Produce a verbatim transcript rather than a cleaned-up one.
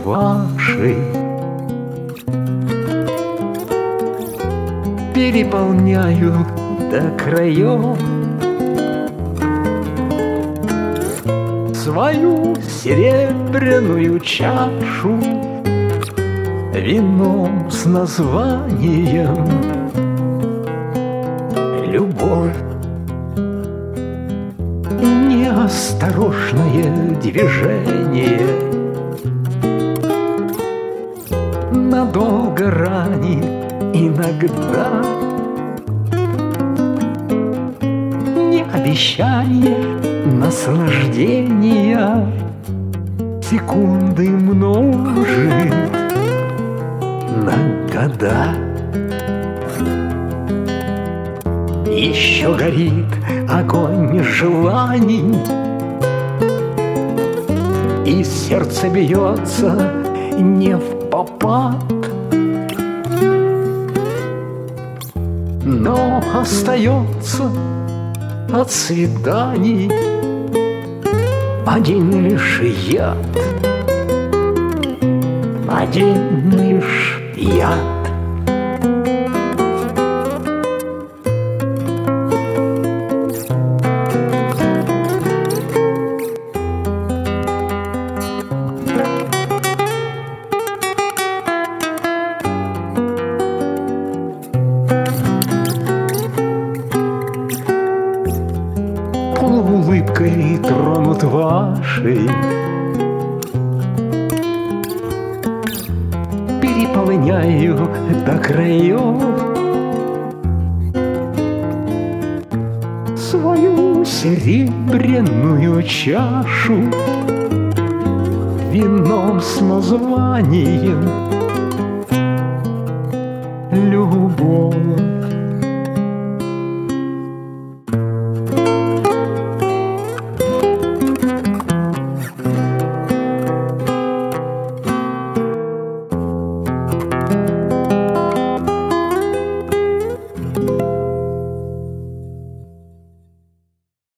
вашей переполняю до краев свою серебряную чашу вином с названием любовь. Неосторожное движение надолго ранит иногда. Не обещание наслаждения секунды множит на года. Еще горит огонь желаний, и сердце бьется не впопад, но остается от свиданий один лишь яд, один лишь яд. Улыбкой тронут вашей, переполняю до краев свою серебряную чашу вином с названием любовь.